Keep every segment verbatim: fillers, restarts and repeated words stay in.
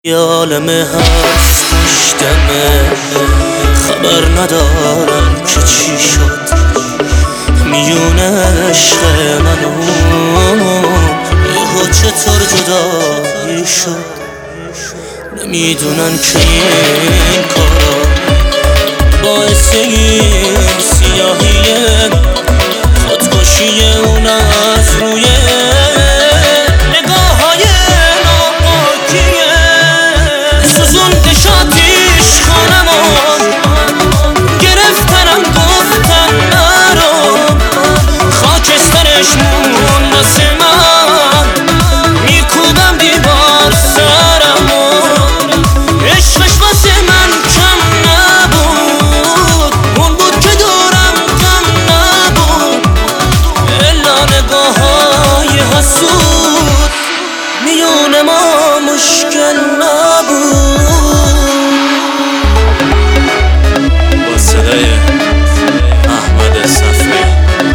یه عالم حرف پشتمه، خبر ندارم که چی شد میون عشق منو یهو چطور جدایی شد. نمیدونن که این کارا باعث این سیاهیه، خودکشی اون از روی نگاه‌های ناپاکیه. سوزوندش آتیش خانمو، گرفتنم گفتن نرو، خاکسترش مون واسه من، میکوبم دیوار سرمو. عشقش واسه من کم نبود، اون بود که دورم کم نبود، الا نگاه‌های حسود میون ما مشکل نبود. با صدای احمد صفری.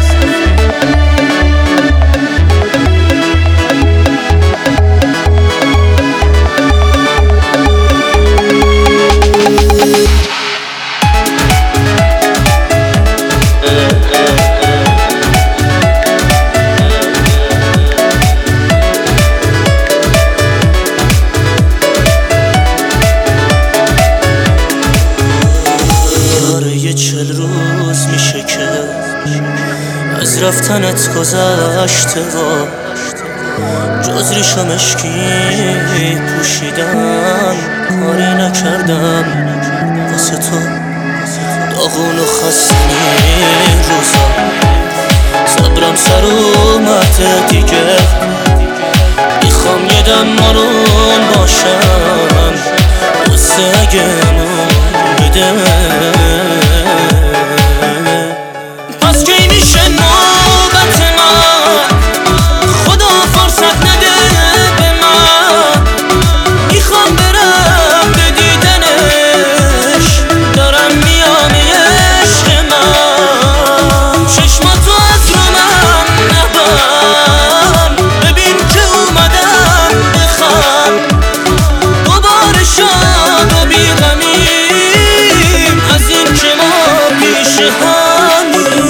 چل روز میشه که از رفتنت گذشته و جز ریش و مشکی پوشیدن کاری نکردم واسه تو. داغون و خستنی روزا صبرم سر اومده دیگه، میخوام یه دم آروم باشم واسه اگه نومیده. پس کی میشه نوبت من، خدا فرصت نده به من، میخوام برم به دیدنش، دارم میام عشق من. چشماتو از رو من نبر، ببین که اومدم بخوام، دوباره شاد و بیغمیم از این که ما پیش همیم.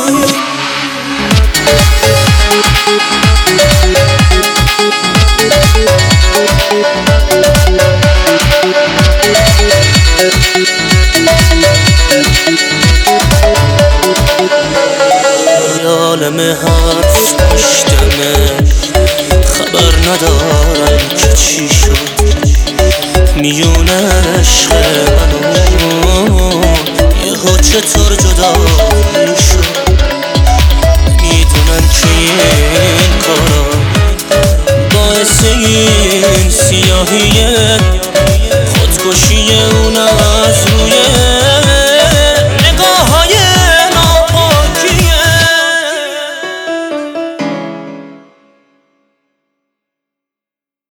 یه عالم حرف پشتمه، خبر ندارم که چی شد میون عشق منو یهو چطور جدایی شد. میدونن که این کارا باعث این سیاهیه،